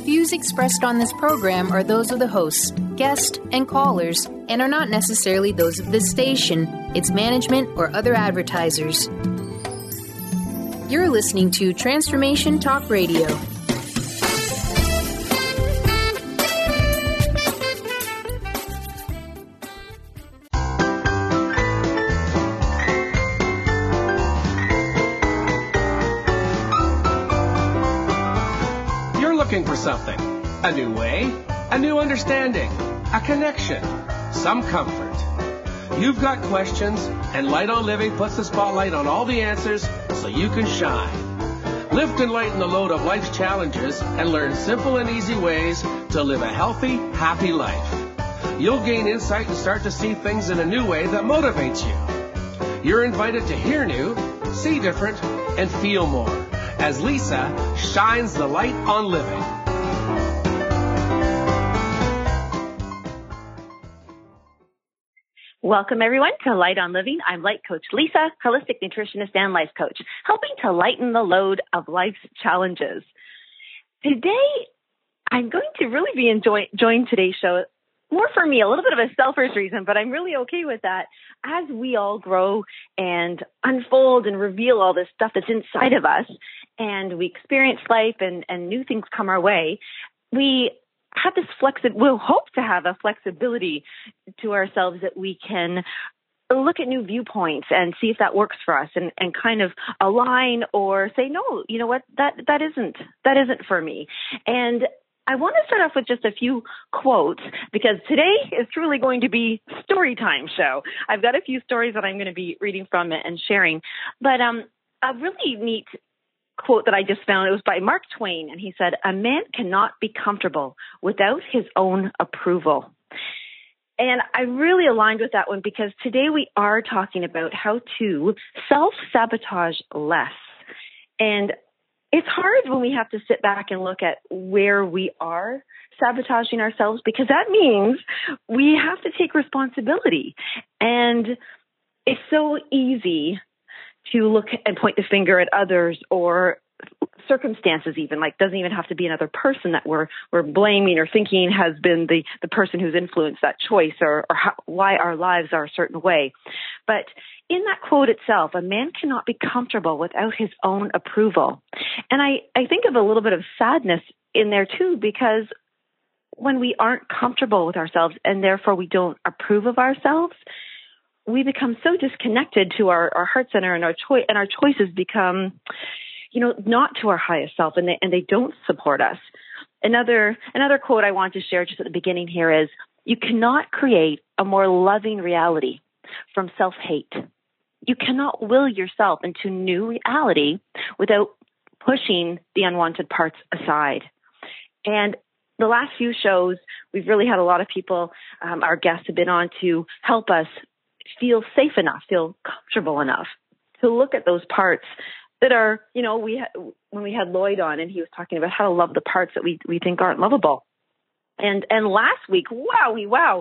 Views expressed on this program are those of the hosts, guests, and callers, and are not necessarily those of this station, its management, or other advertisers. You're listening to Transformation Talk Radio. Looking for something, a new way, a new understanding, a connection, some comfort. You've got questions, and Light on Living puts the spotlight on all the answers so you can shine. Lift and lighten the load of life's challenges and learn simple and easy ways to live a healthy, happy life. You'll gain insight and start to see things in a new way that motivates you. You're invited to hear new, see different, and feel more as Lisa shines the light on living. Welcome, everyone, to Light on Living. I'm Light Coach Lisa, holistic nutritionist and life coach, helping to lighten the load of life's challenges. Today, I'm going to really be enjoying today's show, more for me, a little bit of a selfish reason, but I'm really okay with that. As we all grow and unfold and reveal all this stuff that's inside of us, and we experience life and new things come our way, we have this we'll hope to have a flexibility to ourselves that we can look at new viewpoints and see if that works for us and kind of align or say, no, you know what, that isn't for me. And I want to start off with just a few quotes because today is truly going to be story time show. I've got a few stories that I'm going to be reading from it and sharing, but a really neat quote that I just found, it was by Mark Twain, and he said, "A man cannot be comfortable without his own approval." And I really aligned with that one because today we are talking about how to self-sabotage less. And it's hard when we have to sit back and look at where we are sabotaging ourselves because that means we have to take responsibility. And it's so easy to look and point the finger at others or circumstances even, like doesn't even have to be another person that we're blaming or thinking has been the person who's influenced that choice or why our lives are a certain way. But in that quote itself, a man cannot be comfortable without his own approval. And I think of a little bit of sadness in there too, because when we aren't comfortable with ourselves and therefore we don't approve of ourselves, we become so disconnected to our heart center and our choices become, not to our highest self, and they don't support us. Another quote I want to share just at the beginning here is, you cannot create a more loving reality from self-hate. You cannot will yourself into new reality without pushing the unwanted parts aside. And the last few shows, we've really had a lot of people, our guests have been on to help us feel safe enough, feel comfortable enough to look at those parts that are, when we had Lloyd on and he was talking about how to love the parts that we think aren't lovable. And last week, wow,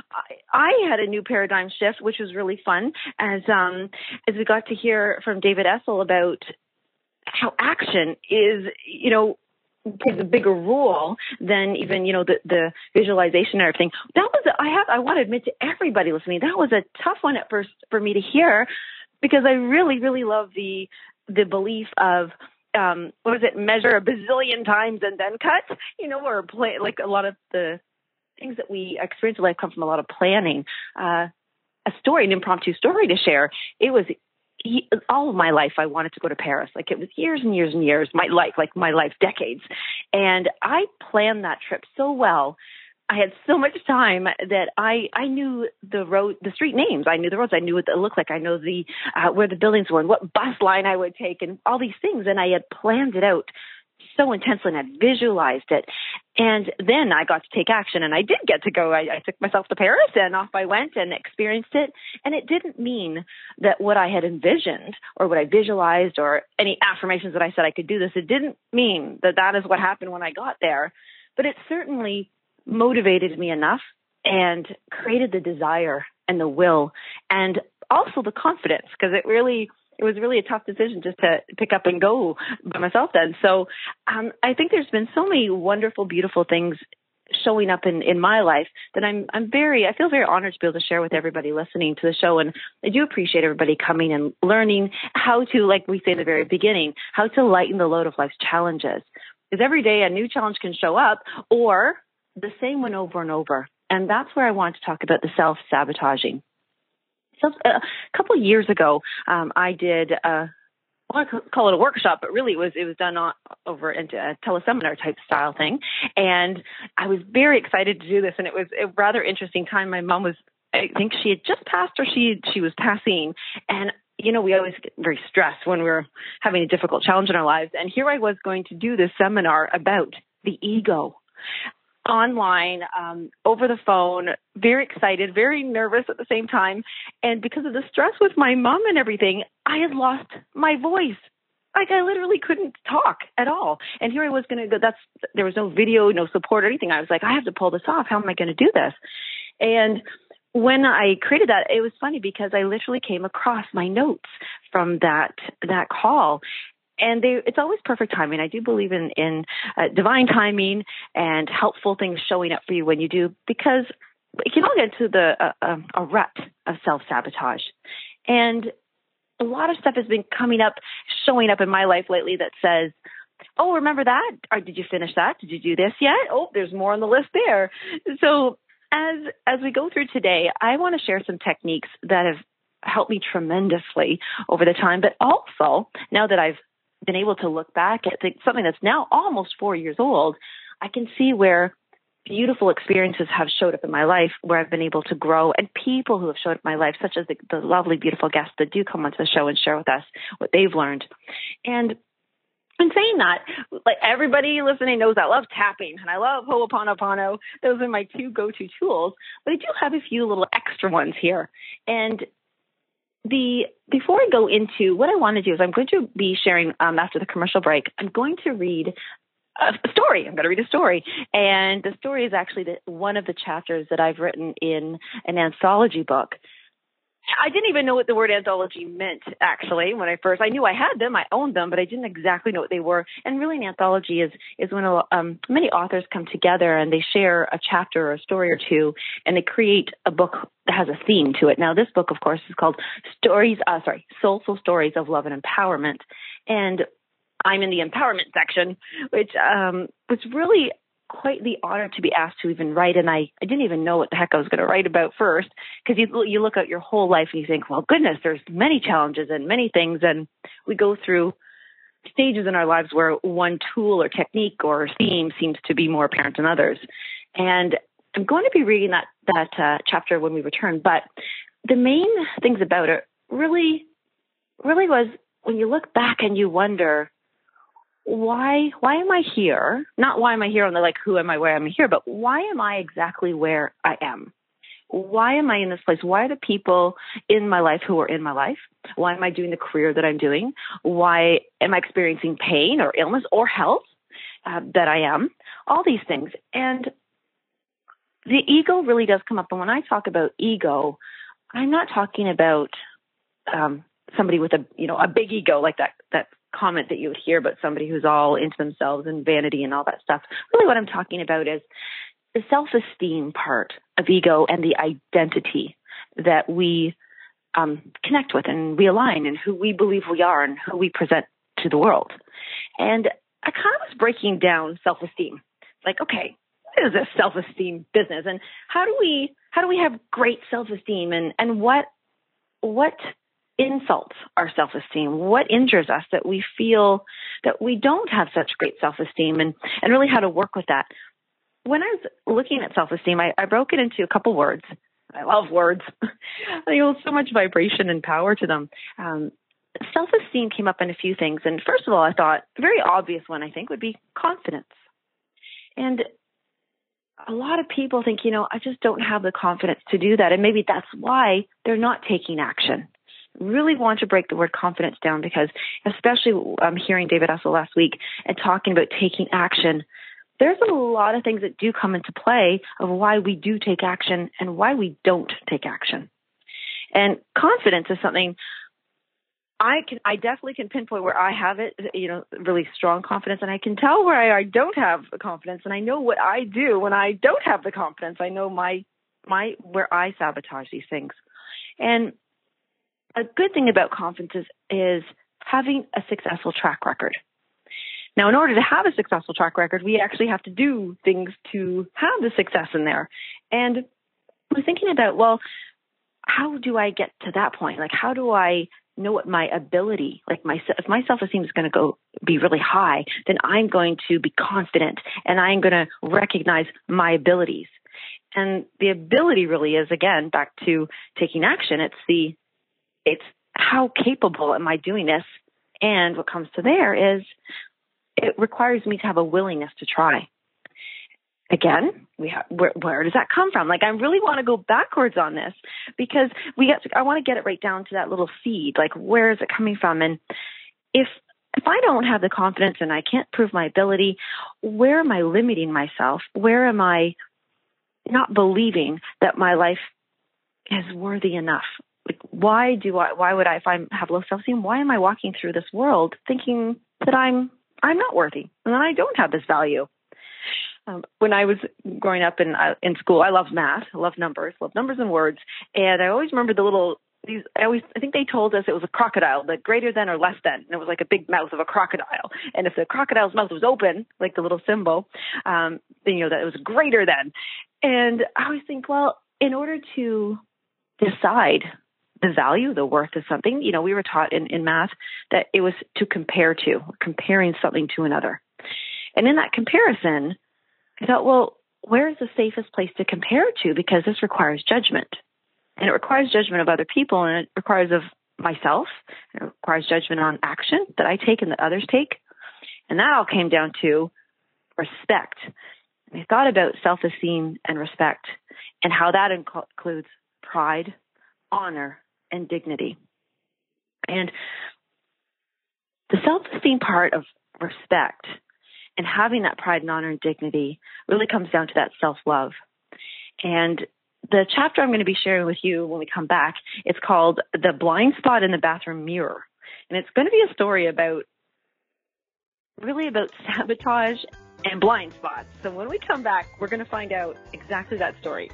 I had a new paradigm shift, which was really fun as we got to hear from David Essel about how action is, plays a bigger role than even, the visualization and everything. That was, I want to admit to everybody listening, that was a tough one at first for me to hear because I really, really love the belief of, measure a bazillion times and then cut, or play, like a lot of the things that we experience in life come from a lot of planning. A story, an impromptu story to share. It was all of my life, I wanted to go to Paris. Like it was years and years and years, my life, decades. And I planned that trip so well. I had so much time that I knew the street names. I knew the roads. I knew what it looked like. I know where the buildings were and what bus line I would take and all these things. And I had planned it out so intensely and I visualized it. And then I got to take action and I did get to go. I took myself to Paris and off I went and experienced it. And it didn't mean that what I had envisioned or what I visualized or any affirmations that I said I could do this, it didn't mean that is what happened when I got there. But it certainly motivated me enough and created the desire and the will and also the confidence because it really it was really a tough decision just to pick up and go by myself then. So I think there's been so many wonderful, beautiful things showing up in my life that I feel very honored to be able to share with everybody listening to the show. And I do appreciate everybody coming and learning how to, like we say at the very beginning, how to lighten the load of life's challenges. Because every day a new challenge can show up, or the same one over and over. And that's where I want to talk about the self-sabotaging. So a couple of years ago, I did I want to call it a workshop, but really it was done over into a teleseminar type style thing. And I was very excited to do this. And it was a rather interesting time. My mom was, I think she had just passed, or she was passing. And, you know, we always get very stressed when we're having a difficult challenge in our lives. And here I was going to do this seminar about the ego. Online, over the phone, very excited, very nervous at the same time. And because of the stress with my mom and everything, I had lost my voice. Like I literally couldn't talk at all. And here I was going to go, there was no video, no support or anything. I was like, I have to pull this off. How am I going to do this? And when I created that, it was funny because I literally came across my notes from that call. And it's always perfect timing. I do believe in divine timing and helpful things showing up for you when you do, because it can all get into a rut of self-sabotage. And a lot of stuff has been showing up in my life lately that says, oh, remember that? Or did you finish that? Did you do this yet? Oh, there's more on the list there. So as we go through today, I want to share some techniques that have helped me tremendously over the time, but also now that I've been able to look back at something that's now almost 4 years old, I can see where beautiful experiences have showed up in my life, where I've been able to grow, and people who have showed up in my life, such as the lovely, beautiful guests that do come onto the show and share with us what they've learned. And in saying that, like everybody listening knows I love tapping and I love Ho'oponopono. Those are my two go-to tools, but I do have a few little extra ones here. And before I go into what I want to do is I'm going to be sharing after the commercial break, I'm going to read a story. I'm going to read a story. And the story is actually one of the chapters that I've written in an anthology book. I didn't even know what the word anthology meant, actually, when I knew I had them, I owned them, but I didn't exactly know what they were. And really an anthology is when many authors come together and they share a chapter or a story or two, and they create a book that has a theme to it. Now, this book, of course, is called Soulful Stories of Love and Empowerment. And I'm in the empowerment section, which was really quite the honor to be asked to even write. And I didn't even know what the heck I was going to write about first, because you look at your whole life and you think, well, goodness, there's many challenges and many things. And we go through stages in our lives where one tool or technique or theme seems to be more apparent than others. And I'm going to be reading that chapter when we return. But the main things about it really was when you look back and you wonder, why am I here? Not why am I here on the like, who am I, where am I here, but why am I exactly where I am? Why am I in this place? Why are the people in my life who are in my life? Why am I doing the career that I'm doing? Why am I experiencing pain or illness or health that I am? All these things. And the ego really does come up. And when I talk about ego, I'm not talking about somebody with a big ego, like that comment that you would hear about somebody who's all into themselves and vanity and all that stuff. Really what I'm talking about is the self-esteem part of ego and the identity that we connect with and we align and who we believe we are and who we present to the world. And I kind of was breaking down self-esteem. Like, okay, what is this self-esteem business? And how do we have great self-esteem and what insults our self-esteem? What injures us that we feel that we don't have such great self-esteem, and really how to work with that? When I was looking at self-esteem, I broke it into a couple words. I love words. They hold so much vibration and power to them. Self-esteem came up in a few things. And first of all, I thought a very obvious one, I think, would be confidence. And a lot of people think, I just don't have the confidence to do that. And maybe that's why they're not taking action. Really want to break the word confidence down, because especially I'm hearing David Essel last week and talking about taking action. There's a lot of things that do come into play of why we do take action and why we don't take action. And confidence is something I definitely can pinpoint where I have it, really strong confidence, and I can tell where I don't have the confidence, and I know what I do when I don't have the confidence. I know where I sabotage these things. And a good thing about confidence is having a successful track record. Now, in order to have a successful track record, we actually have to do things to have the success in there. And I was thinking about, well, how do I get to that point? Like, how do I know what my ability, if my self-esteem is going to be really high, then I'm going to be confident and I'm going to recognize my abilities. And the ability really is, again, back to taking action. It's how capable am I doing this? And what comes to there is it requires me to have a willingness to try. Again, where does that come from? Like, I really want to go backwards on this because I want to get it right down to that little seed. Like, where is it coming from? And if I don't have the confidence and I can't prove my ability, where am I limiting myself? Where am I not believing that my life is worthy enough? Like, why would I, if I have low self-esteem, why am I walking through this world thinking that I'm not worthy and that I don't have this value? When I was growing up in school, I loved math, I loved numbers and words. And I always remember I think they told us it was a crocodile, but greater than or less than. And it was like a big mouth of a crocodile. And if the crocodile's mouth was open, like the little symbol, then that it was greater than. And I always think, well, in order to decide the value, the worth of something, we were taught in math that it was to comparing something to another. And in that comparison, I thought, well, where is the safest place to compare to? Because this requires judgment. And it requires judgment of other people, and it requires of myself. And it requires judgment on action that I take and that others take. And that all came down to respect. And I thought about self-esteem and respect and how that includes pride, honor, and dignity. And the self-esteem part of respect and having that pride and honor and dignity really comes down to that self-love. And the chapter I'm going to be sharing with you when we come back, it's called The Blind Spot in the Bathroom Mirror. And it's going to be a story about sabotage and blind spots. So when we come back, we're going to find out exactly that story.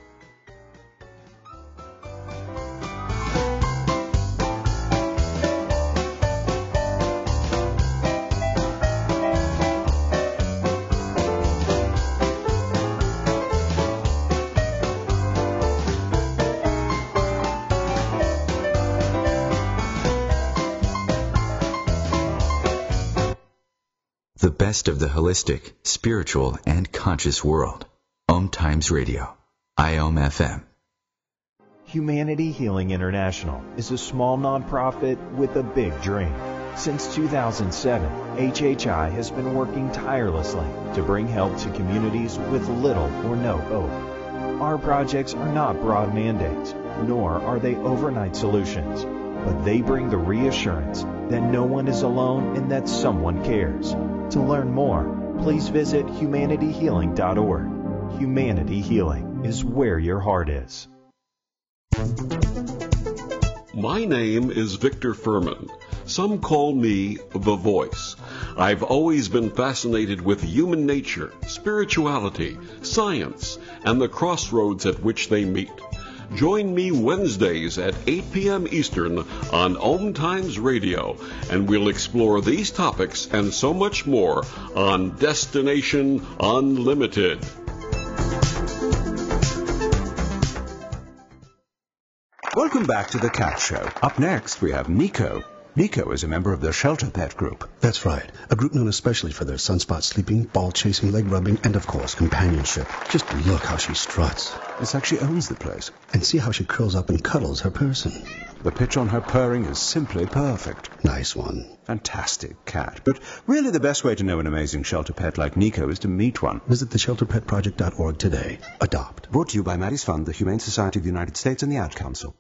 The best of the holistic, spiritual, and conscious world. Om Times Radio. IOM FM. Humanity Healing International is a small nonprofit with a big dream. Since 2007, HHI has been working tirelessly to bring help to communities with little or no hope. Our projects are not broad mandates, nor are they overnight solutions, but they bring the reassurance that no one is alone and that someone cares. To learn more, please visit humanityhealing.org. Humanity Healing is where your heart is. My name is Victor Furman. Some call me The Voice. I've always been fascinated with human nature, spirituality, science, and the crossroads at which they meet. Join me Wednesdays at 8 p.m. Eastern on Om Times Radio, and we'll explore these topics and so much more on Destination Unlimited. Welcome back to The Cat Show. Up next, we have Nico. Nico is a member of the Shelter Pet Group. That's right. A group known especially for their sunspot sleeping, ball chasing, leg rubbing, and of course, companionship. Just look how she struts. It's like she owns the place. And see how she curls up and cuddles her person. The pitch on her purring is simply perfect. Nice one. Fantastic cat. But really the best way to know an amazing shelter pet like Nico is to meet one. Visit theshelterpetproject.org today. Adopt. Brought to you by Maddie's Fund, the Humane Society of the United States, and the Ad Council.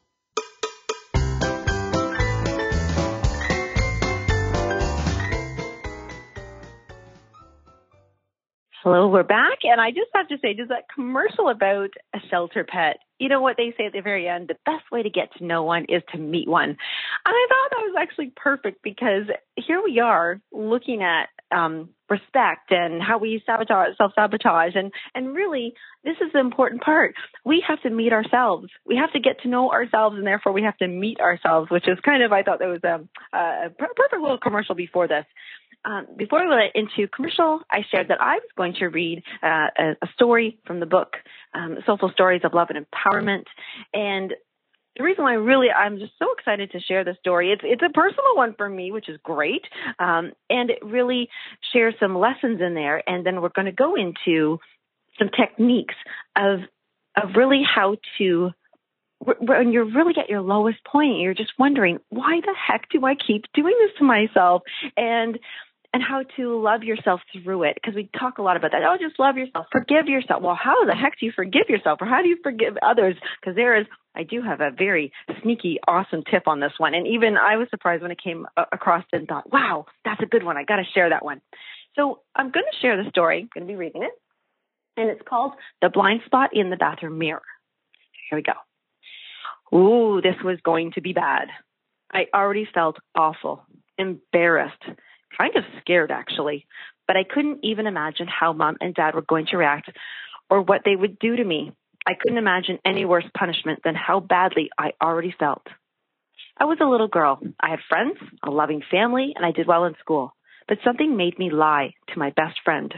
Hello, we're back. And I just have to say, just that commercial about a shelter pet, you know what they say at the very end, the best way to get to know one is to meet one. And I thought that was actually perfect because here we are looking at respect and how we self-sabotage. And really, this is the important part. We have to meet ourselves. We have to get to know ourselves, and therefore we have to meet ourselves, which is kind of, I thought that was a perfect little commercial before this. Before we went into commercial, I shared that I was going to read a story from the book, Soulful Stories of Love and Empowerment. And the reason why I'm just so excited to share this story, it's a personal one for me, which is great. And it really shares some lessons in there. And then we're going to go into some techniques of really how to, when you're really at your lowest point, you're just wondering, why the heck do I keep doing this to myself? And how to love yourself through it. Because we talk a lot about that. Oh, just love yourself. Forgive yourself. Well, how the heck do you forgive yourself? Or how do you forgive others? Because I do have a very sneaky, awesome tip on this one. And even I was surprised when it came across and thought, wow, that's a good one. I got to share that one. So I'm going to share the story. I'm going to be reading it. And it's called The Blind Spot in the Bathroom Mirror. Here we go. Ooh, this was going to be bad. I already felt awful, embarrassed, kind of scared actually, but I couldn't even imagine how Mom and Dad were going to react or what they would do to me. I couldn't imagine any worse punishment than how badly I already felt. I was a little girl. I had friends, a loving family, and I did well in school, but something made me lie to my best friend.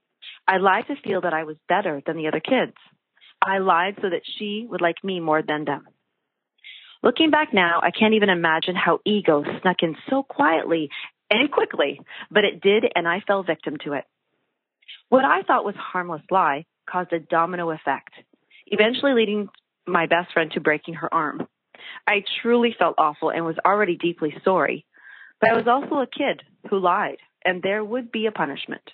I lied to feel that I was better than the other kids. I lied so that she would like me more than them. Looking back now, I can't even imagine how ego snuck in so quietly and quickly, but it did, and I fell victim to it. What I thought was a harmless lie caused a domino effect, eventually leading my best friend to breaking her arm. I truly felt awful and was already deeply sorry, but I was also a kid who lied, and there would be a punishment.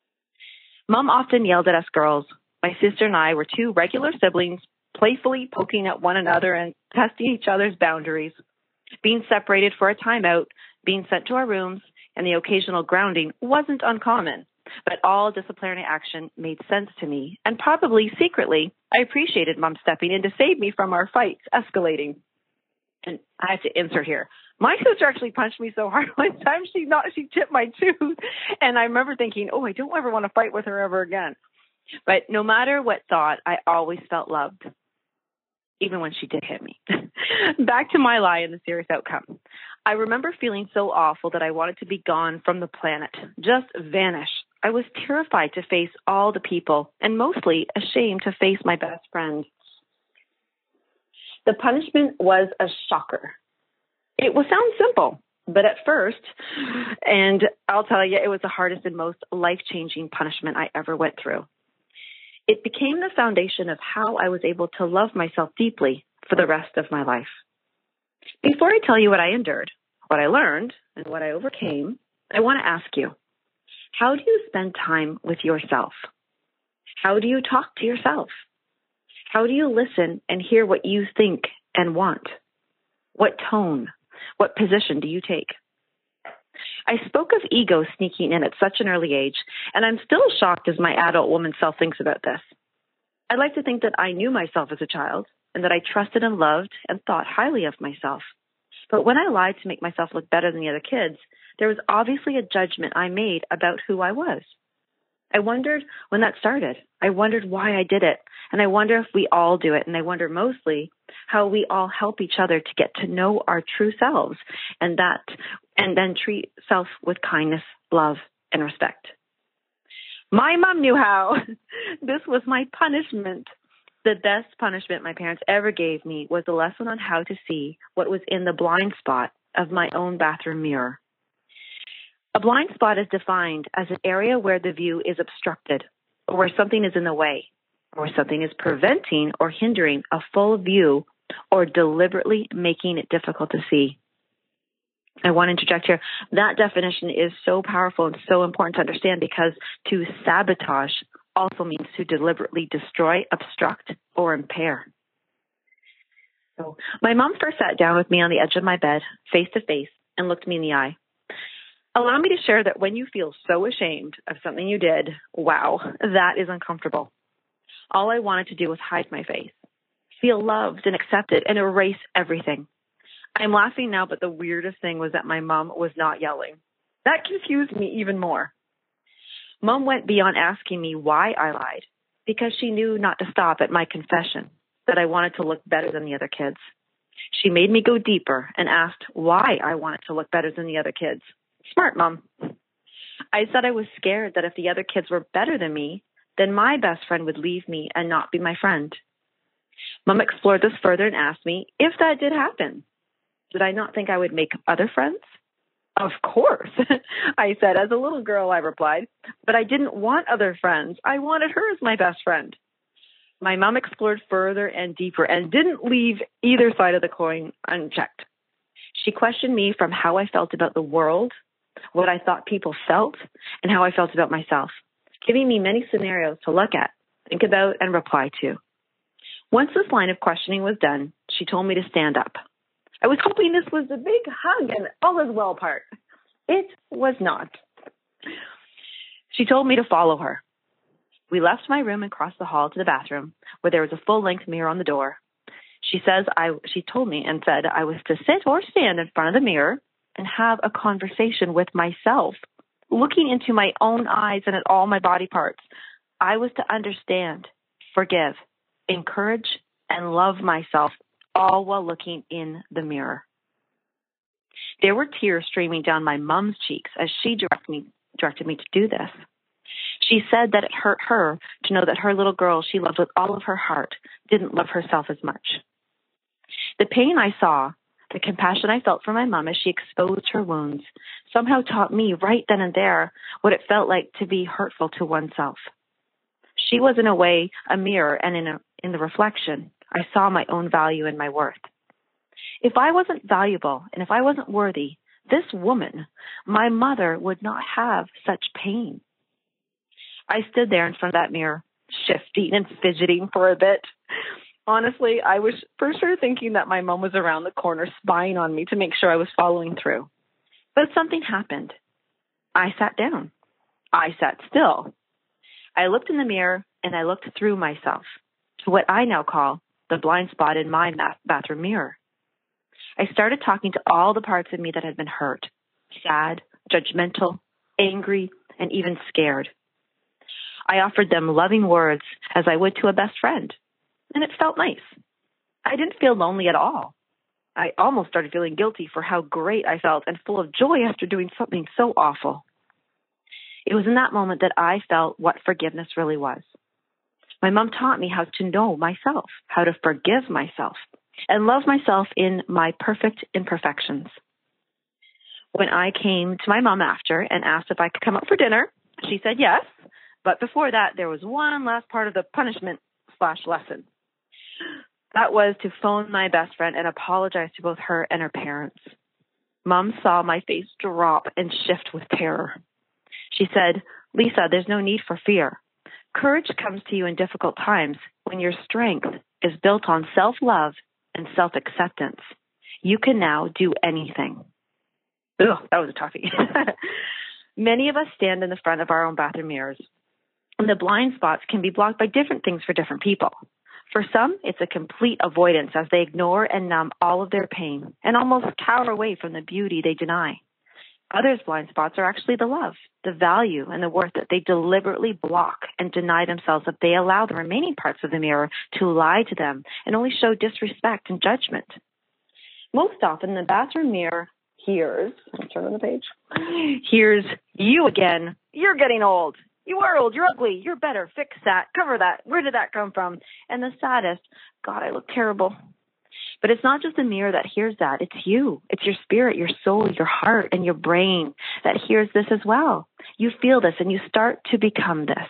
Mom often yelled at us girls. My sister and I were two regular siblings, playfully poking at one another and testing each other's boundaries. Being separated for a timeout, being sent to our rooms, and the occasional grounding wasn't uncommon, but all disciplinary action made sense to me, and probably secretly, I appreciated Mom stepping in to save me from our fights escalating. And I have to insert here. My sister actually punched me so hard one time, she chipped my tooth, and I remember thinking, oh, I don't ever want to fight with her ever again. But no matter what thought, I always felt loved, even when she did hit me. Back to my lie and the serious outcome. I remember feeling so awful that I wanted to be gone from the planet, just vanish. I was terrified to face all the people and mostly ashamed to face my best friend. The punishment was a shocker. It sounds simple, but at first, and I'll tell you, it was the hardest and most life-changing punishment I ever went through. It became the foundation of how I was able to love myself deeply for the rest of my life. Before I tell you what I endured, what I learned, and what I overcame, I want to ask you, how do you spend time with yourself? How do you talk to yourself? How do you listen and hear what you think and want? What tone, what position do you take? I spoke of ego sneaking in at such an early age, and I'm still shocked as my adult woman self thinks about this. I'd like to think that I knew myself as a child and that I trusted and loved and thought highly of myself. But when I lied to make myself look better than the other kids, there was obviously a judgment I made about who I was. I wondered when that started. I wondered why I did it. And I wonder if we all do it. And I wonder mostly how we all help each other to get to know our true selves and then treat self with kindness, love, and respect. My mom knew how. This was my punishment. The best punishment my parents ever gave me was a lesson on how to see what was in the blind spot of my own bathroom mirror. A blind spot is defined as an area where the view is obstructed, or where something is in the way, or where something is preventing or hindering a full view, or deliberately making it difficult to see. I want to interject here. That definition is so powerful and so important to understand because to sabotage also means to deliberately destroy, obstruct, or impair. So my mom first sat down with me on the edge of my bed, face to face, and looked me in the eye. Allow me to share that when you feel so ashamed of something you did, wow, that is uncomfortable. All I wanted to do was hide my face, feel loved and accepted, and erase everything. I'm laughing now, but the weirdest thing was that my mom was not yelling. That confused me even more. Mom went beyond asking me why I lied, because she knew not to stop at my confession, that I wanted to look better than the other kids. She made me go deeper and asked why I wanted to look better than the other kids. Smart, Mom. I said I was scared that if the other kids were better than me, then my best friend would leave me and not be my friend. Mom explored this further and asked me if that did happen. Did I not think I would make other friends? Of course, I said. As a little girl, I replied, but I didn't want other friends. I wanted her as my best friend. My mom explored further and deeper and didn't leave either side of the coin unchecked. She questioned me from how I felt about the world, what I thought people felt, and how I felt about myself, giving me many scenarios to look at, think about, and reply to. Once this line of questioning was done, she told me to stand up. I was hoping this was a big hug and all is well part. It was not. She told me to follow her. We left my room and crossed the hall to the bathroom, where there was a full-length mirror on the door. She told me and said I was to sit or stand in front of the mirror and have a conversation with myself, looking into my own eyes and at all my body parts. I was to understand, forgive, encourage, and love myself, all while looking in the mirror. There were tears streaming down my mom's cheeks as she directed me to do this. She said that it hurt her to know that her little girl she loved with all of her heart didn't love herself as much. The pain I saw, the compassion I felt for my mom as she exposed her wounds, somehow taught me right then and there what it felt like to be hurtful to oneself. She was in a way a mirror, and in the reflection, I saw my own value and my worth. If I wasn't valuable and if I wasn't worthy, this woman, my mother, would not have such pain. I stood there in front of that mirror, shifting and fidgeting for a bit. Honestly, I was for sure thinking that my mom was around the corner spying on me to make sure I was following through. But something happened. I sat down. I sat still. I looked in the mirror and I looked through myself to what I now call the blind spot in my bathroom mirror. I started talking to all the parts of me that had been hurt, sad, judgmental, angry, and even scared. I offered them loving words as I would to a best friend, and it felt nice. I didn't feel lonely at all. I almost started feeling guilty for how great I felt and full of joy after doing something so awful. It was in that moment that I felt what forgiveness really was. My mom taught me how to know myself, how to forgive myself, and love myself in my perfect imperfections. When I came to my mom after and asked if I could come up for dinner, she said yes. But before that, there was one last part of the punishment/lesson. That was to phone my best friend and apologize to both her and her parents. Mom saw my face drop and shift with terror. She said, "Lisa, there's no need for fear. Courage comes to you in difficult times when your strength is built on self-love and self-acceptance. You can now do anything." Ugh, that was a toughie. Many of us stand in the front of our own bathroom mirrors, and the blind spots can be blocked by different things for different people. For some, it's a complete avoidance as they ignore and numb all of their pain and almost cower away from the beauty they deny. Others' blind spots are actually the love, the value, and the worth that they deliberately block and deny themselves if they allow the remaining parts of the mirror to lie to them and only show disrespect and judgment. Most often, the bathroom mirror hears, turn on the page, hears you again. You're getting old. You are old. You're ugly. You're better. Fix that. Cover that. Where did that come from? And the saddest, God, I look terrible. But it's not just the mirror that hears that. It's you. It's your spirit, your soul, your heart, and your brain that hears this as well. You feel this and you start to become this.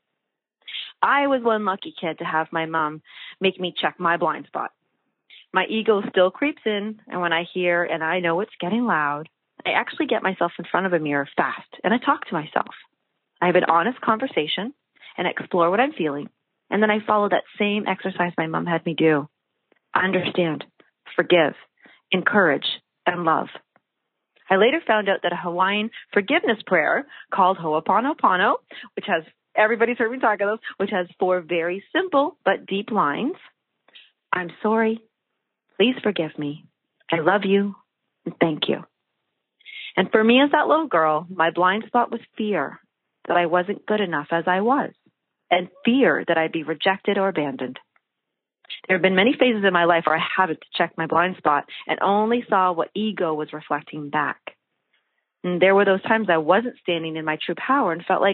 I was one lucky kid to have my mom make me check my blind spot. My ego still creeps in, and when I hear and I know it's getting loud, I actually get myself in front of a mirror fast, and I talk to myself. I have an honest conversation and explore what I'm feeling, and then I follow that same exercise my mom had me do. Understand, forgive, encourage, and love. I later found out that a Hawaiian forgiveness prayer called Ho'oponopono, which has, everybody's heard me talk about those, which has 4 very simple but deep lines. I'm sorry. Please forgive me. I love you. And thank you. And for me as that little girl, my blind spot was fear that I wasn't good enough as I was, and fear that I'd be rejected or abandoned. There have been many phases in my life where I had to check my blind spot and only saw what ego was reflecting back. And there were those times I wasn't standing in my true power and felt like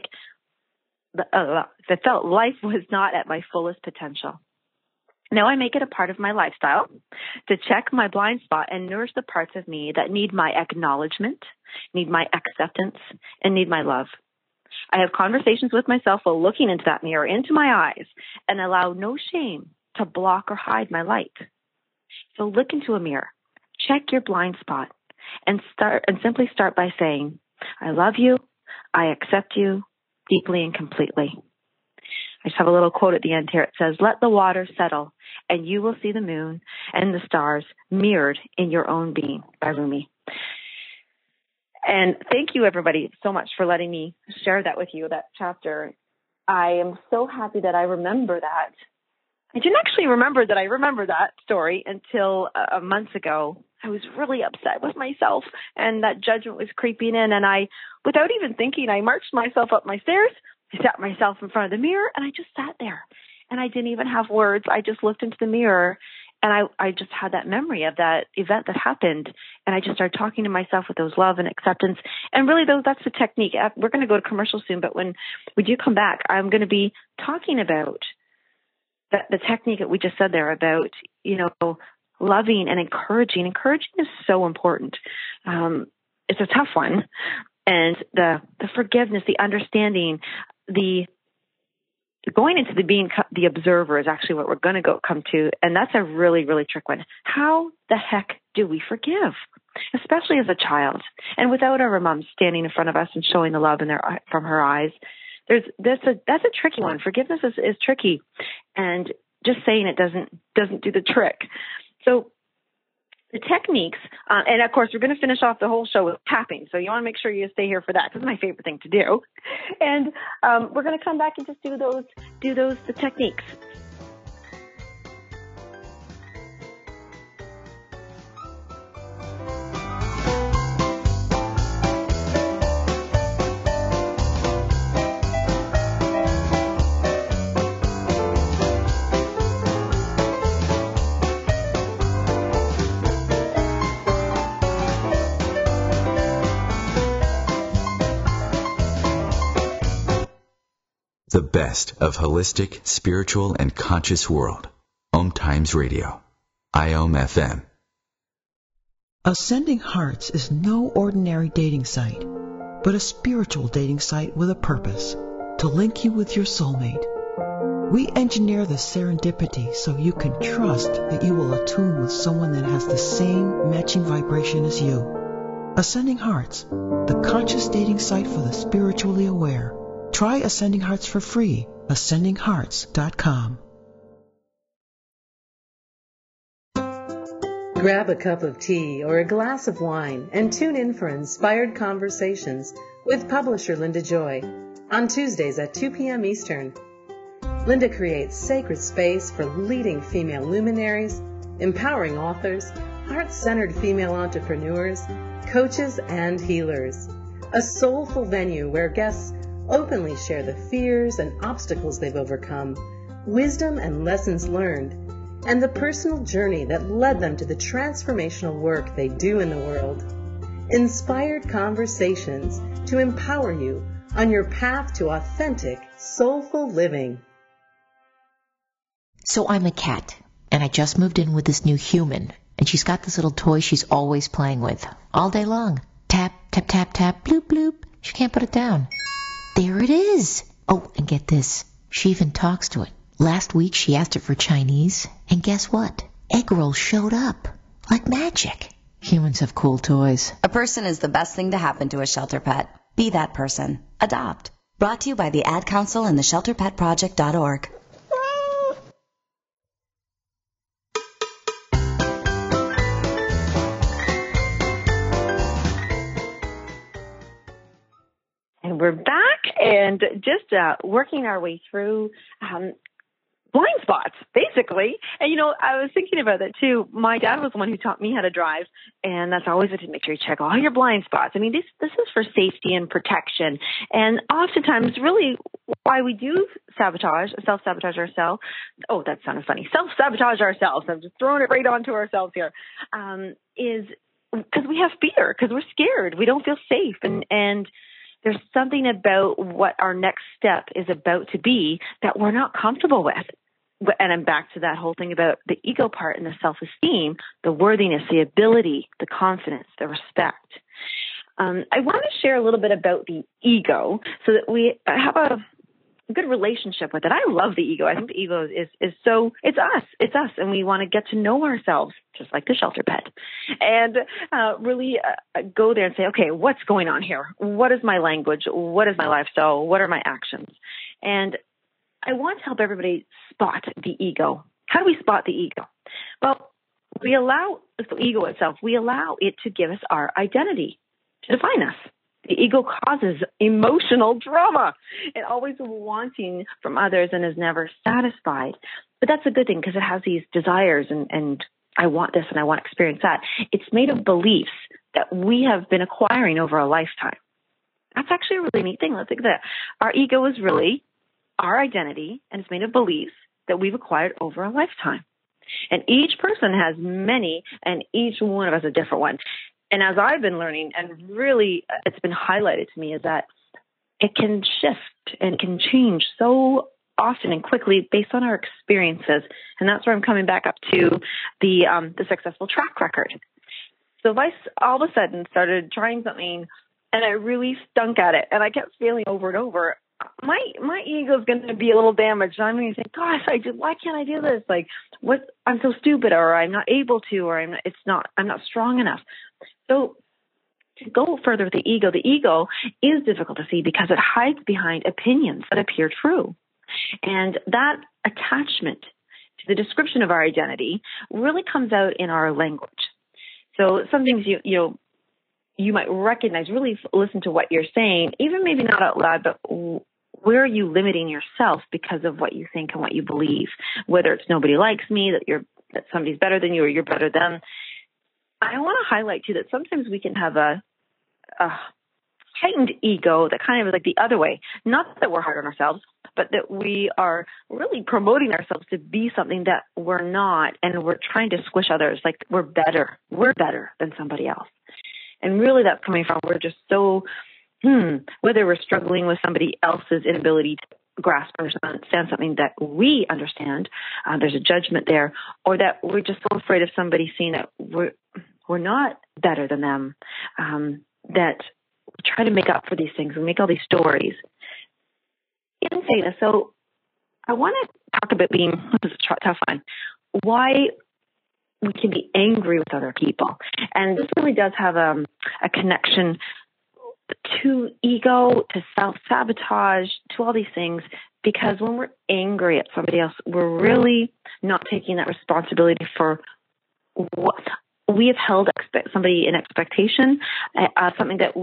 life was not at my fullest potential. Now I make it a part of my lifestyle to check my blind spot and nourish the parts of me that need my acknowledgement, need my acceptance, and need my love. I have conversations with myself while looking into that mirror, into my eyes, and allow no shame to block or hide my light. So look into a mirror, check your blind spot, and simply start by saying, I love you, I accept you deeply and completely. I just have a little quote at the end here. It says, let the water settle, and you will see the moon and the stars mirrored in your own being, by Rumi. And thank you, everybody, so much for letting me share that with you, that chapter. I am so happy that I remember that. I didn't actually remember that I remember that story until months ago. I was really upset with myself, and that judgment was creeping in. And I, without even thinking, I marched myself up my stairs. I sat myself in front of the mirror, and I just sat there. And I didn't even have words. I just looked into the mirror, and I just had that memory of that event that happened. And I just started talking to myself with those love and acceptance. And really, though, that's the technique. We're going to go to commercial soon, but when we do come back, I'm going to be talking about the technique that we just said there about, loving and encouraging. Encouraging is so important. It's a tough one. And the forgiveness, the understanding, the going into being the observer is actually what we're going to come to. And that's a really, really trick one. How the heck do we forgive? Especially as a child. And without our mom standing in front of us and showing the love from her eyes. That's a tricky one. Forgiveness is tricky, and just saying it doesn't do the trick. So the techniques, and of course we're going to finish off the whole show with tapping. So you want to make sure you stay here for that. This is my favorite thing to do. And we're going to come back and just do the techniques. The best of holistic, spiritual, and conscious world. Om Times Radio. IOM FM. Ascending Hearts is no ordinary dating site, but a spiritual dating site with a purpose, to link you with your soulmate. We engineer the serendipity so you can trust that you will attune with someone that has the same matching vibration as you. Ascending Hearts, the conscious dating site for the spiritually aware. Try Ascending Hearts for free. AscendingHearts.com. Grab a cup of tea or a glass of wine and tune in for Inspired Conversations with publisher Linda Joy on Tuesdays at 2 p.m. Eastern. Linda creates sacred space for leading female luminaries, empowering authors, heart-centered female entrepreneurs, coaches, and healers. A soulful venue where guests openly share the fears and obstacles they've overcome, wisdom and lessons learned, and the personal journey that led them to the transformational work they do in the world. Inspired Conversations to empower you on your path to authentic, soulful living. So I'm a cat, and I just moved in with this new human, and she's got this little toy she's always playing with, all day long. Tap, tap, tap, tap, bloop, bloop. She can't put it down. There it is. Oh, and get this. She even talks to it. Last week she asked it for Chinese, and guess what? Egg rolls showed up. Like magic. Humans have cool toys. A person is the best thing to happen to a shelter pet. Be that person. Adopt. Brought to you by the Ad Council and the ShelterPetProject.org. and just working our way through blind spots, basically. And, I was thinking about that too. My dad was the one who taught me how to drive, and that's always to make sure you check all your blind spots. I mean, this is for safety and protection. And oftentimes, really, why we do self-sabotage ourselves. Oh, that sounded funny. Self-sabotage ourselves. I'm just throwing it right onto ourselves here. Is because we have fear, because we're scared. We don't feel safe. And there's something about what our next step is about to be that we're not comfortable with. And I'm back to that whole thing about the ego part and the self-esteem, the worthiness, the ability, the confidence, the respect. I want to share a little bit about the ego so that we have a good relationship with it. I love the ego. I think the ego is so, it's us. And we want to get to know ourselves, just like the shelter pet, and really go there and say, okay, what's going on here? What is my language? What is my lifestyle? What are my actions? And I want to help everybody spot the ego. How do we spot the ego? Well, we allow the ego itself, we allow it to give us our identity, to define us. The ego causes emotional drama and always wanting from others and is never satisfied. But that's a good thing because it has these desires and I want this and I want to experience that. It's made of beliefs that we have been acquiring over a lifetime. That's actually a really neat thing. Let's think of that. Our ego is really our identity, and it's made of beliefs that we've acquired over a lifetime. And each person has many, and each one of us a different one. And as I've been learning, and really it's been highlighted to me, is that it can shift and can change so often and quickly based on our experiences. And that's where I'm coming back up to the successful track record. So if I all of a sudden started trying something and I really stunk at it and I kept failing over and over, my ego is going to be a little damaged. I'm going to think, gosh, why can't I do this? Like, I'm so stupid, or I'm not able to, or I'm not strong enough. So to go further with the ego is difficult to see because it hides behind opinions that appear true. And that attachment to the description of our identity really comes out in our language. So some things you might recognize, really listen to what you're saying, even maybe not out loud, but where are you limiting yourself because of what you think and what you believe? Whether it's nobody likes me, that somebody's better than you, or you're better than. I want to highlight too that sometimes we can have a heightened ego that kind of is like the other way. Not that we're hard on ourselves, but that we are really promoting ourselves to be something that we're not, and we're trying to squish others like we're better than somebody else. And really that's coming from, we're just so, whether we're struggling with somebody else's inability to grasp or understand something that we understand, there's a judgment there, or that we're just so afraid of somebody seeing that we're not better than them, that we try to make up for these things. We make all these stories. In Theta, so I want to talk about this is a tough one, why we can be angry with other people. And this really does have a connection to ego, to self-sabotage, to all these things, because when we're angry at somebody else, we're really not taking that responsibility for what we have held somebody in expectation, something that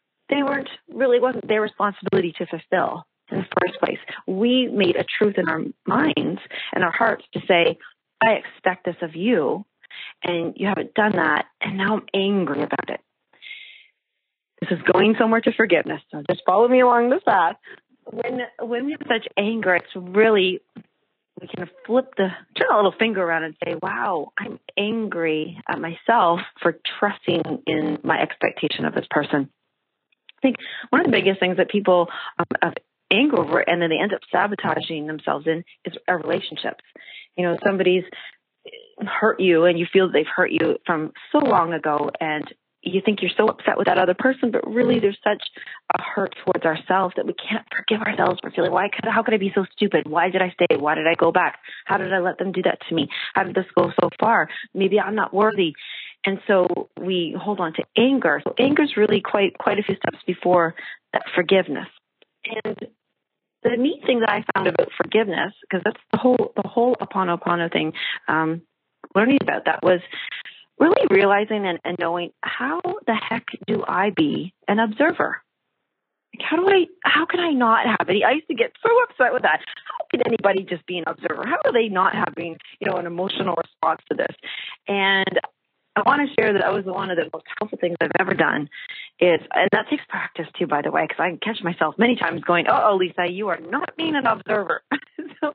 wasn't their responsibility to fulfill in the first place. We made a truth in our minds and our hearts to say, I expect this of you, and you haven't done that, and now I'm angry about it. This is going somewhere to forgiveness, so just follow me along this path. When we have such anger, it's really, we can turn a little finger around and say, wow, I'm angry at myself for trusting in my expectation of this person. I think one of the biggest things that people have anger over, and then they end up sabotaging themselves in, is our relationships. Somebody's hurt you and you feel they've hurt you from so long ago, and you think you're so upset with that other person, but really there's such a hurt towards ourselves that we can't forgive ourselves for feeling, how could I be so stupid? Why did I stay? Why did I go back? How did I let them do that to me? How did this go so far? Maybe I'm not worthy. And so we hold on to anger. So anger is really quite a few steps before that forgiveness. And the neat thing that I found about forgiveness, because that's the whole Ho'oponopono thing, learning about that was really realizing and knowing, how the heck do I be an observer? How can I not have it? I used to get so upset with that. How can anybody just be an observer? How are they not having, an emotional response to this? And I want to share that was one of the most helpful things I've ever done and that takes practice too, by the way, because I can catch myself many times going, oh, Lisa, you are not being an observer. So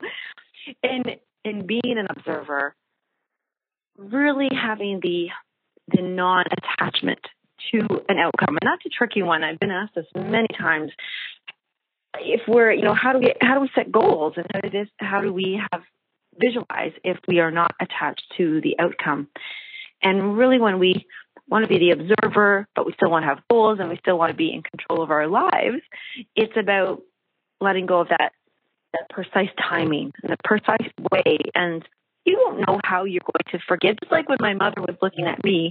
in being an observer, really having the non-attachment to an outcome. And that's a tricky one. I've been asked this many times. If we're, how do we set goals, and how do we visualize if we are not attached to the outcome? And really, when we want to be the observer, but we still want to have goals and we still want to be in control of our lives, it's about letting go of that precise timing and the precise way. And you don't know how you're going to forgive. Just like when my mother was looking at me,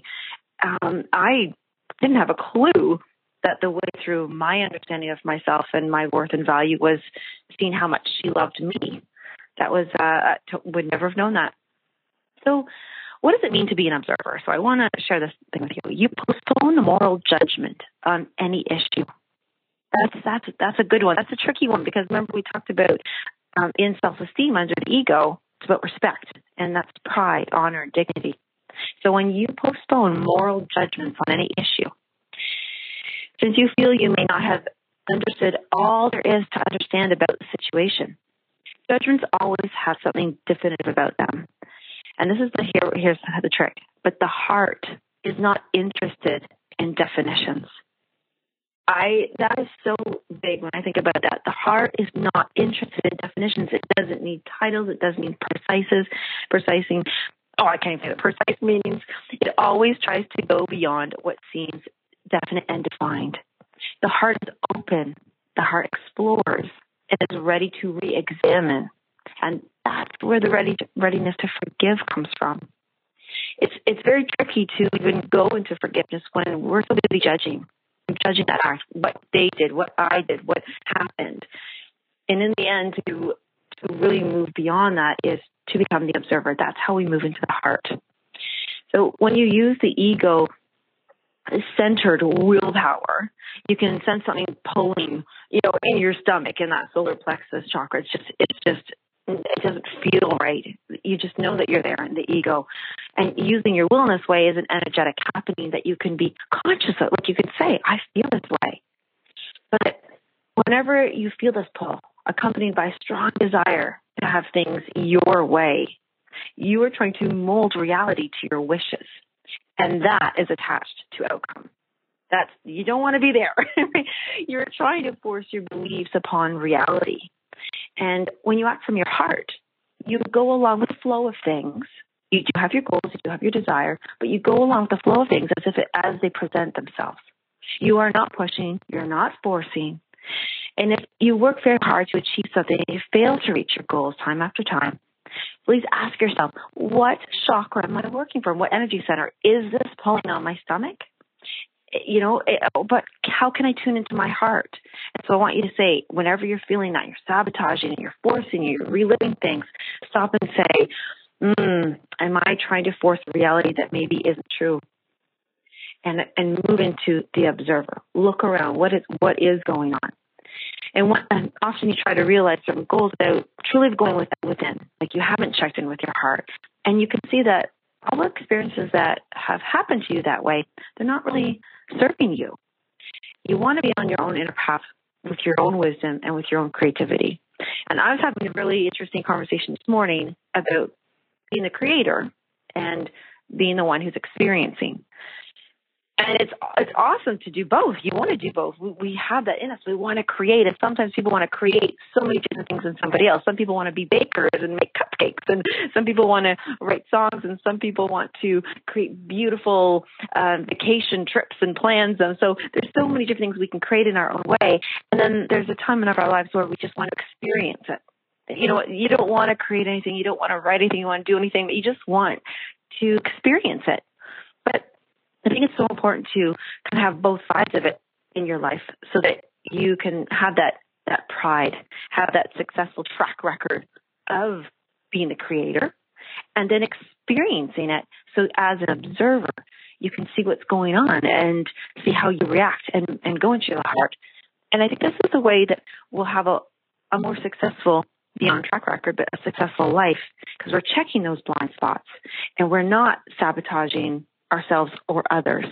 I didn't have a clue that the way through my understanding of myself and my worth and value was seeing how much she loved me. That was, would never have known that. So what does it mean to be an observer? So I want to share this thing with you. You postpone moral judgment on any issue. That's a good one. That's a tricky one because remember we talked about in self-esteem under the ego, it's about respect, and that's pride, honor, and dignity. So when you postpone moral judgments on any issue, since you feel you may not have understood all there is to understand about the situation, judgments always have something definitive about them. And this is here's the trick. But the heart is not interested in definitions. That is so big when I think about that. The heart is not interested in definitions. It doesn't need titles. It doesn't need precising. Oh, I can't even say the precise meanings. It always tries to go beyond what seems definite and defined. The heart is open. The heart explores and is ready to re-examine. And that's where the readiness to forgive comes from. It's very tricky to even go into forgiveness when we're so busy judging that act, what they did, what I did, what happened. And in the end, to really move beyond that is to become the observer. That's how we move into the heart. So when you use the ego-centered willpower, you can sense something pulling, in your stomach in that solar plexus chakra. It doesn't feel right. You just know that you're there in the ego. And using your will in this way is an energetic happening that you can be conscious of. Like you can say, I feel this way. But whenever you feel this pull, accompanied by strong desire to have things your way, you are trying to mold reality to your wishes. And that is attached to outcome. You don't want to be there. You're trying to force your beliefs upon reality. And when you act from your heart, you go along with the flow of things. You do have your goals, you do have your desire, but you go along with the flow of things as they present themselves. You are not pushing, you're not forcing. And if you work very hard to achieve something and you fail to reach your goals time after time, please ask yourself, what chakra am I working from? What energy center? Is this pulling on my stomach? But how can I tune into my heart? And so I want you to say, whenever you're feeling that, you're sabotaging and you're forcing, you're reliving things, stop and say, am I trying to force a reality that maybe isn't true? And move into the observer. Look around. What is going on? And often you try to realize certain goals without truly going within. Like you haven't checked in with your heart. And you can see that all the experiences that have happened to you that way, they're not really serving you. You want to be on your own inner path with your own wisdom and with your own creativity. And I was having a really interesting conversation this morning about being the creator and being the one who's experiencing. And it's awesome to do both. You want to do both. We have that in us. We want to create. And sometimes people want to create so many different things than somebody else. Some people want to be bakers and make cupcakes. And some people want to write songs. And some people want to create beautiful vacation trips and plans. And so there's so many different things we can create in our own way. And then there's a time in our lives where we just want to experience it. You don't want to create anything. You don't want to write anything. You want to do anything. But you just want to experience it. But I think it's so important to kind of have both sides of it in your life so that you can have that pride, have that successful track record of being the creator and then experiencing it. So as an observer, you can see what's going on and see how you react and go into the heart And I think this is the way that we'll have a more successful, beyond track record, but a successful life, because we're checking those blind spots and we're not sabotaging ourselves or others.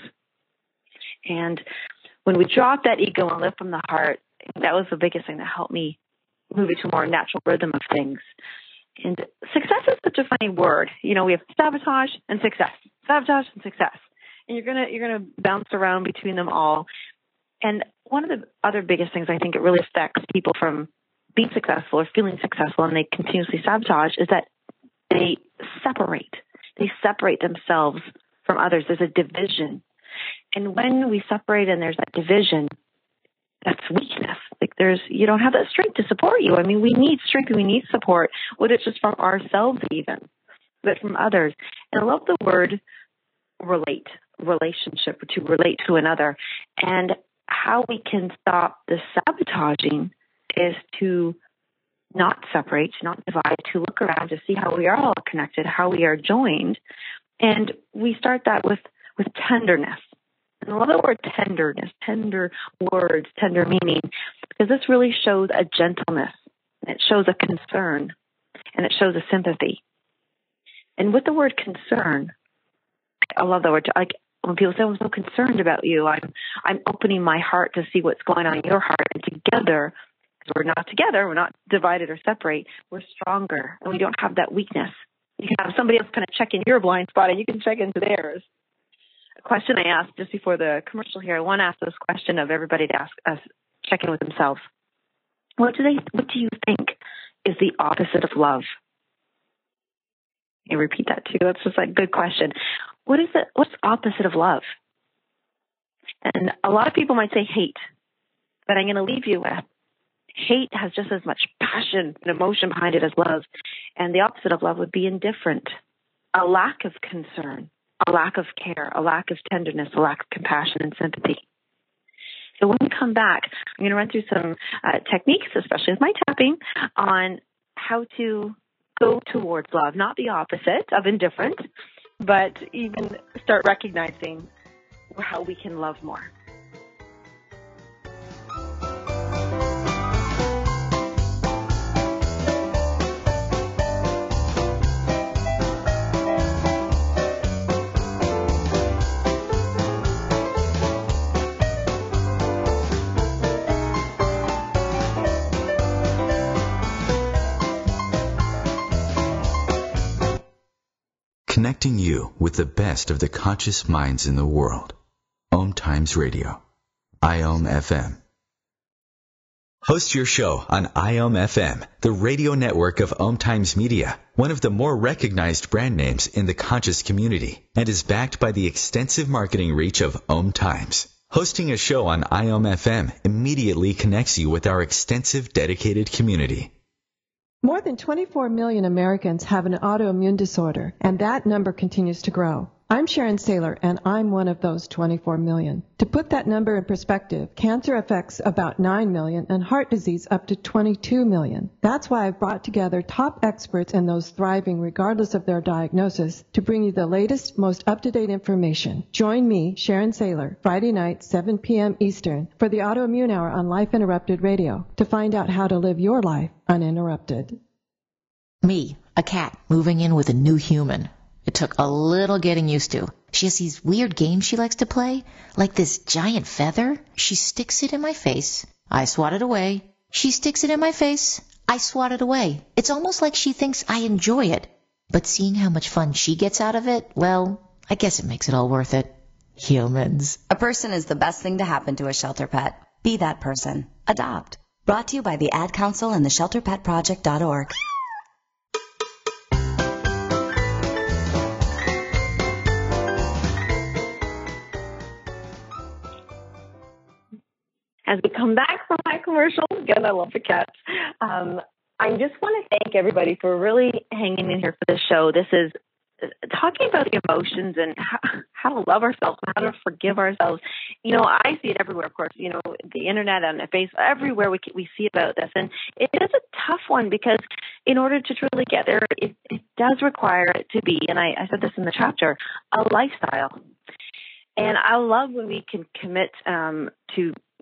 And when we drop that ego and live from the heart, that was the biggest thing that helped me move it to a more natural rhythm of things. And success is such a funny word. You know, we have sabotage and success, sabotage and success. And you're gonna bounce around between them all. And one of the other biggest things I think it really affects people from being successful or feeling successful and they continuously sabotage is that they separate. They separate themselves from others. There's a division. And when we separate and there's that division, that's weakness. Like you don't have that strength to support you. I mean, we need strength and we need support, whether it's just from ourselves even, but from others. And I love the word relationship, to relate to another. And how we can stop the sabotaging is to not separate, to not divide, to look around to see how we are all connected, how we are joined. And we start that with tenderness. And I love the word tenderness, tender words, tender meaning, because this really shows a gentleness, and it shows a concern, and it shows a sympathy. And with the word concern, I love the word, like when people say, I'm so concerned about you, I'm opening my heart to see what's going on in your heart, and together, because we're not together, we're not divided or separate, we're stronger, and we don't have that weakness. You can have somebody else kind of check in your blind spot, and you can check into theirs. A question I asked just before the commercial here, I want to ask this question of everybody to ask us, check in with themselves. What do you think is the opposite of love? Can you repeat that too? That's just like a good question. What's the opposite of love? And a lot of people might say hate, but I'm going to leave you with hate has just as much passion and emotion behind it as love. And the opposite of love would be indifferent, a lack of concern, a lack of care, a lack of tenderness, a lack of compassion and sympathy. So when we come back, I'm going to run through some techniques, especially with my tapping, on how to go towards love, not the opposite of indifferent, but even start recognizing how we can love more. Connecting you with the best of the conscious minds in the world. Om Times Radio. IOM FM. Host your show on IOM FM, the radio network of Om Times Media, one of the more recognized brand names in the conscious community, and is backed by the extensive marketing reach of Om Times. Hosting a show on IOM FM immediately connects you with our extensive dedicated community. More than 24 million Americans have an autoimmune disorder, and that number continues to grow. I'm Sharon Saylor, and I'm one of those 24 million. To put that number in perspective, cancer affects about 9 million and heart disease up to 22 million. That's why I've brought together top experts and those thriving regardless of their diagnosis to bring you the latest, most up-to-date information. Join me, Sharon Saylor, Friday night, 7 p.m. Eastern, for the Autoimmune Hour on Life Interrupted Radio to find out how to live your life uninterrupted. Me, a cat, moving in with a new human. It took a little getting used to. She has these weird games she likes to play, like this giant feather. She sticks it in my face. I swat it away. She sticks it in my face. I swat it away. It's almost like she thinks I enjoy it. But seeing how much fun she gets out of it, well, I guess it makes it all worth it. Humans. A person is the best thing to happen to a shelter pet. Be that person. Adopt. Brought to you by the Ad Council and the ShelterPetProject.org. As we come back from my commercial, again, I love the cats. I just want to thank everybody for really hanging in here for this show. This is talking about the emotions and how to love ourselves, how to forgive ourselves. You know, I see it everywhere, of course, you know, the internet and the Facebook, everywhere we see about this. And it is a tough one because in order to truly get there, it does require it to be, and I said this in the chapter, a lifestyle. And I love when we can commit to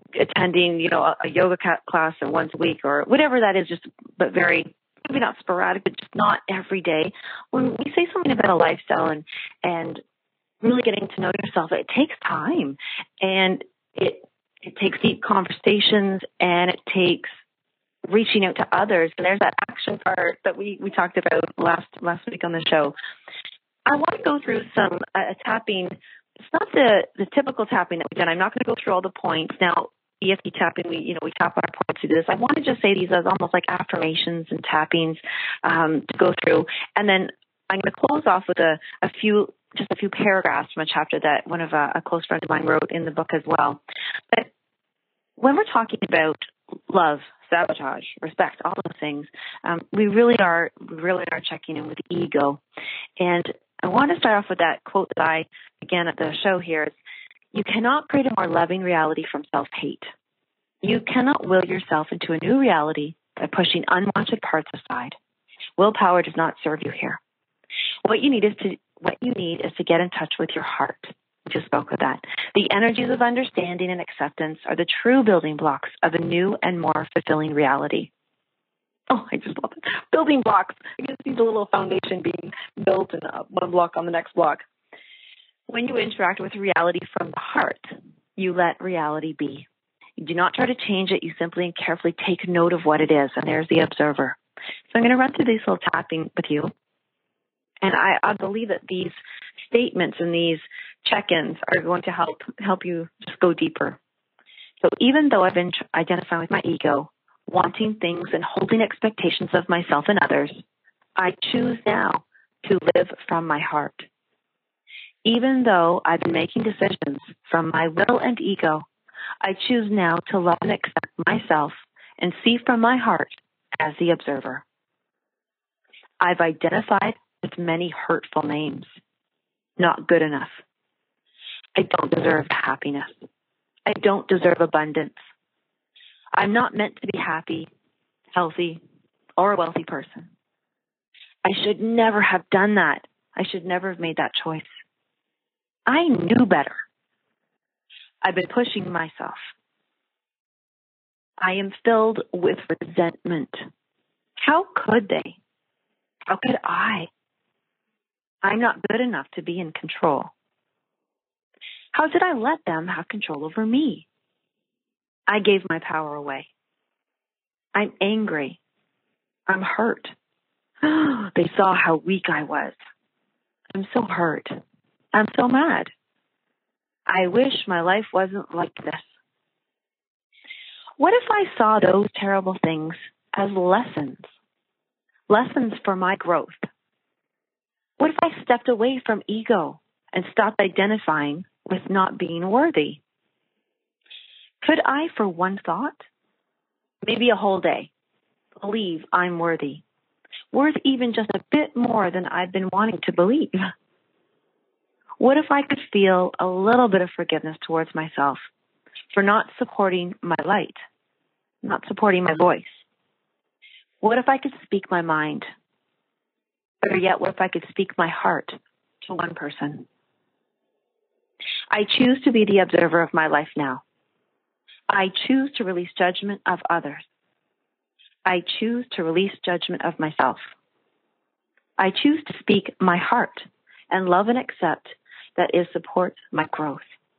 attending, a yoga class once a week or whatever that is, but very, maybe not sporadic, but just not every day. When we say something about a lifestyle and really getting to know yourself, it takes time, and it takes deep conversations, and it takes reaching out to others. And there's that action part that we talked about last week on the show. I want to go through some tapping. It's not the typical tapping that we've done. I'm not going to go through all the points. Now, EFT tapping, we tap our points to this. I want to just say these as almost like affirmations and tappings to go through. And then I'm going to close off with a few paragraphs from a chapter that one of a close friend of mine wrote in the book as well. But when we're talking about love, sabotage, respect, all those things, we really are checking in with ego. And I want to start off with that quote that again at the show here, is, you cannot create a more loving reality from self-hate. You cannot will yourself into a new reality by pushing unwanted parts aside. Willpower does not serve you here. What you need is to get in touch with your heart. We just spoke of that. The energies of understanding and acceptance are the true building blocks of a new and more fulfilling reality. Oh, I just love it. Building blocks. I guess needs a little foundation being built and one block on the next block. When you interact with reality from the heart, you let reality be. You do not try to change it. You simply and carefully take note of what it is. And there's the observer. So I'm going to run through these little tapping with you. And I believe that these statements and these check-ins are going to help you just go deeper. So even though I've been identifying with my ego, wanting things and holding expectations of myself and others, I choose now to live from my heart. Even though I've been making decisions from my will and ego, I choose now to love and accept myself and see from my heart as the observer. I've identified with many hurtful names. Not good enough. I don't deserve happiness. I don't deserve abundance. I'm not meant to be happy, healthy, or a wealthy person. I should never have done that. I should never have made that choice. I knew better. I've been pushing myself. I am filled with resentment. How could they? How could I? I'm not good enough to be in control. How did I let them have control over me? I gave my power away. I'm angry. I'm hurt. They saw how weak I was. I'm so hurt. I'm so mad. I wish my life wasn't like this. What if I saw those terrible things as lessons for my growth? What if I stepped away from ego and stopped identifying with not being worthy? Could I, for one thought, maybe a whole day, believe I'm worthy, worth even just a bit more than I've been wanting to believe? What if I could feel a little bit of forgiveness towards myself for not supporting my light, not supporting my voice? What if I could speak my mind? Better yet, what if I could speak my heart to one person? I choose to be the observer of my life now. I choose to release judgment of others. I choose to release judgment of myself. I choose to speak my heart and love and accept that it supports my growth.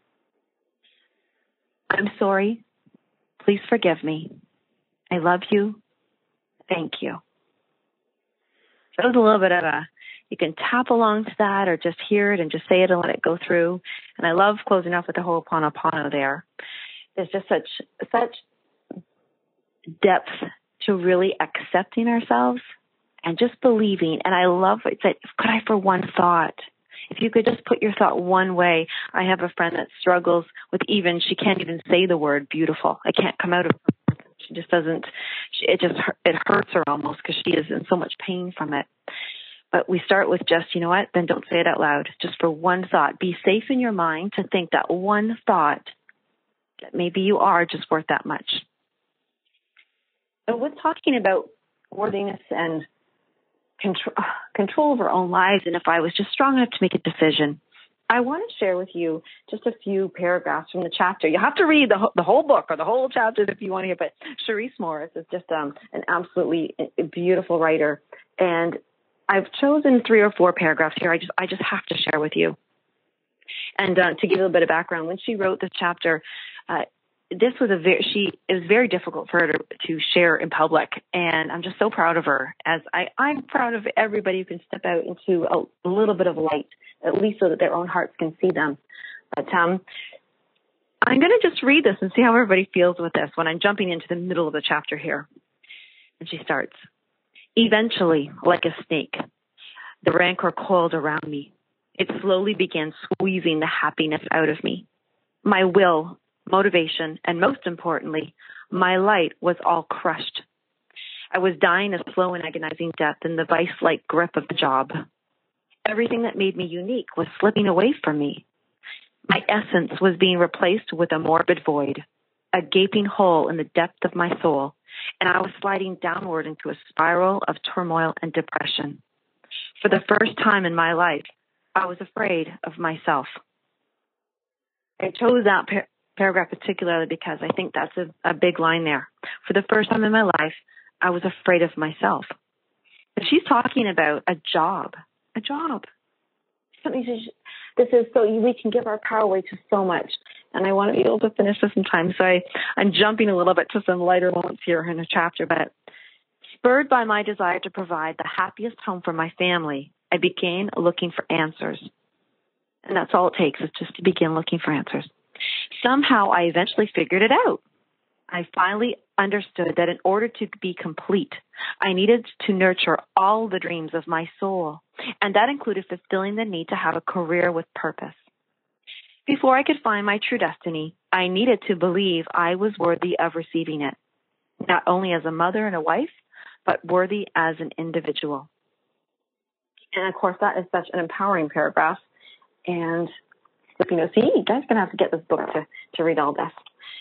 I'm sorry. Please forgive me. I love you. Thank you. So that was a little bit of you can tap along to that or just hear it and just say it and let it go through. And I love closing off with the Ho'oponopono there. There's just such depth to really accepting ourselves and just believing. And I love it that, could I for one thought, if you could just put your thought one way. I have a friend that struggles with she can't even say the word beautiful. It can't come out of her. She just doesn't, it hurts her almost because she is in so much pain from it. But we start with just, you know what, then don't say it out loud. Just for one thought. Be safe in your mind to think that one thought that maybe you are just worth that much. So with talking about worthiness and control of our own lives, and if I was just strong enough to make a decision, I want to share with you just a few paragraphs from the chapter. You have to read the whole book or the whole chapter if you want to hear, but Cherise Morris is just an absolutely beautiful writer. And I've chosen 3 or 4 paragraphs here. I just have to share with you. And to give you a little bit of background, when she wrote this chapter, it was very difficult for her to share in public. And I'm just so proud of her, as I'm proud of everybody who can step out into a little bit of light, at least so that their own hearts can see them. But I'm going to just read this and see how everybody feels with this when I'm jumping into the middle of the chapter here. And she starts, "Eventually, like a snake, the rancor coiled around me. It slowly began squeezing the happiness out of me. My will, motivation, and most importantly, my light was all crushed. I was dying a slow and agonizing death in the vice-like grip of the job. Everything that made me unique was slipping away from me. My essence was being replaced with a morbid void, a gaping hole in the depth of my soul, and I was sliding downward into a spiral of turmoil and depression. For the first time in my life, I was afraid of myself." I chose that paragraph particularly because I think that's a big line there. For the first time in my life, I was afraid of myself. But she's talking about a job. Something this is so we can give our power away to so much. And I want to be able to finish this in time. So I'm jumping a little bit to some lighter moments here in the chapter. But spurred by my desire to provide the happiest home for my family, I began looking for answers. And that's all it takes, is just to begin looking for answers. Somehow I eventually figured it out. I finally understood that in order to be complete, I needed to nurture all the dreams of my soul, and that included fulfilling the need to have a career with purpose. Before I could find my true destiny, I needed to believe I was worthy of receiving it, not only as a mother and a wife, but worthy as an individual. And of course, that is such an empowering paragraph. And you guys are going to have to get this book to read all this.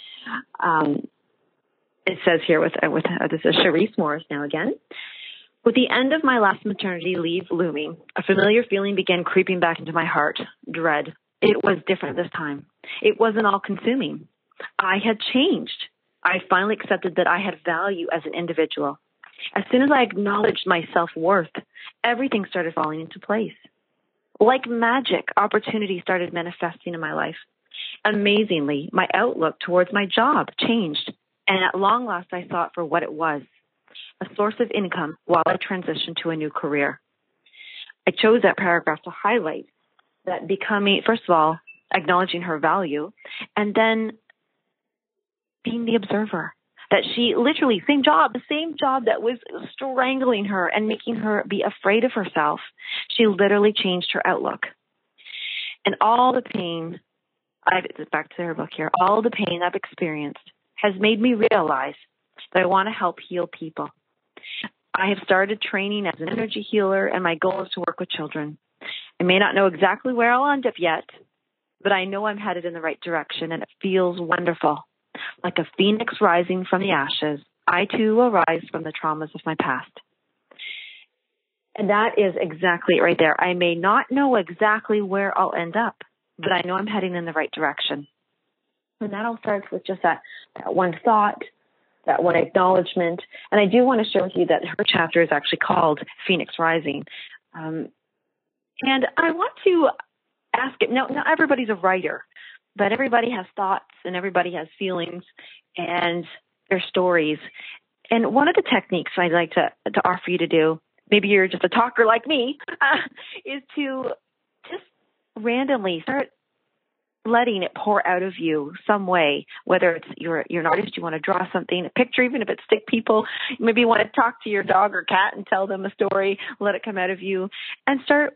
It says here this is Cherise Morris now again. "With the end of my last maternity leave looming, a familiar feeling began creeping back into my heart, dread. It was different this time. It wasn't all consuming. I had changed. I finally accepted that I had value as an individual. As soon as I acknowledged my self-worth, everything started falling into place. Like magic, opportunity started manifesting in my life. Amazingly, my outlook towards my job changed, and at long last I saw it for what it was, a source of income while I transitioned to a new career." I chose that paragraph to highlight that becoming, first of all, acknowledging her value, and then being the observer. That she literally, the same job that was strangling her and making her be afraid of herself, she literally changed her outlook. And all the pain, back to her book here, all the pain I've experienced has made me realize that I want to help heal people. I have started training as an energy healer, and my goal is to work with children. I may not know exactly where I'll end up yet, but I know I'm headed in the right direction, and it feels wonderful. Like a phoenix rising from the ashes, I too will rise from the traumas of my past. And that is exactly it right there. I may not know exactly where I'll end up, but I know I'm heading in the right direction. And that all starts with just that one thought, that one acknowledgement. And I do want to share with you that her chapter is actually called Phoenix Rising. And I want to ask it. Now, not everybody's a writer, but everybody has thoughts and everybody has feelings and their stories. And one of the techniques I'd like to offer you to do, maybe you're just a talker like me, is to just randomly start letting it pour out of you some way, whether it's you're an artist, you want to draw something, a picture, even if it's stick people, maybe you want to talk to your dog or cat and tell them a story, let it come out of you, and start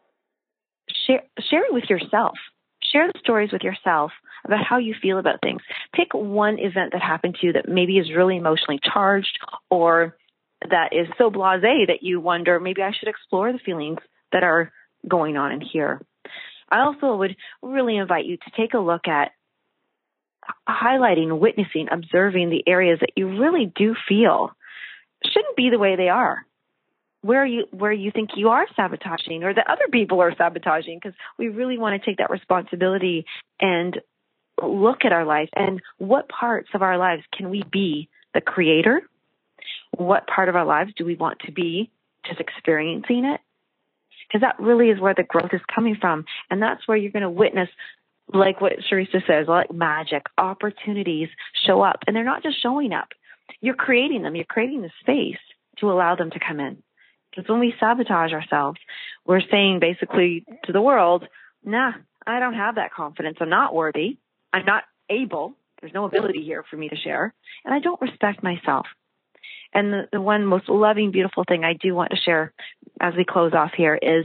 sharing with yourself. Share the stories with yourself about how you feel about things. Pick one event that happened to you that maybe is really emotionally charged or that is so blasé that you wonder, maybe I should explore the feelings that are going on in here. I also would really invite you to take a look at highlighting, witnessing, observing the areas that you really do feel shouldn't be the way they are. where you think you are sabotaging or that other people are sabotaging, because we really want to take that responsibility and look at our lives and what parts of our lives can we be the creator? What part of our lives do we want to be just experiencing it? Because that really is where the growth is coming from. And that's where you're going to witness, like what Charissa says, like magic, opportunities show up. And they're not just showing up. You're creating them. You're creating the space to allow them to come in. Because when we sabotage ourselves, we're saying basically to the world, nah, I don't have that confidence. I'm not worthy. I'm not able. There's no ability here for me to share. And I don't respect myself. And the one most loving, beautiful thing I do want to share as we close off here is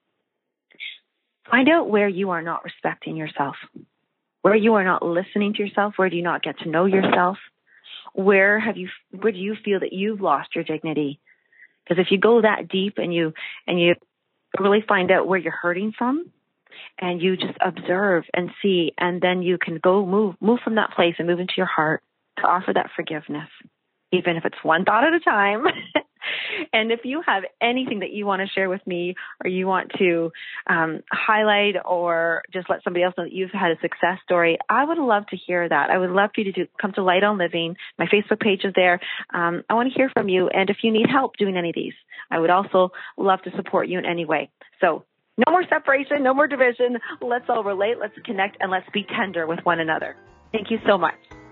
find out where you are not respecting yourself, where you are not listening to yourself, where do you not get to know yourself, where do you feel that you've lost your dignity? Because if you go that deep and you really find out where you're hurting from, and you just observe and see, and then you can go move from that place and move into your heart to offer that forgiveness, even if it's one thought at a time. And if you have anything that you want to share with me, or you want to highlight or just let somebody else know that you've had a success story, I would love to hear that. I would love for you to come to Light on Living. My Facebook page is there. I want to hear from you. And if you need help doing any of these, I would also love to support you in any way. So no more separation, no more division. Let's all relate, let's connect, and let's be tender with one another. Thank you so much.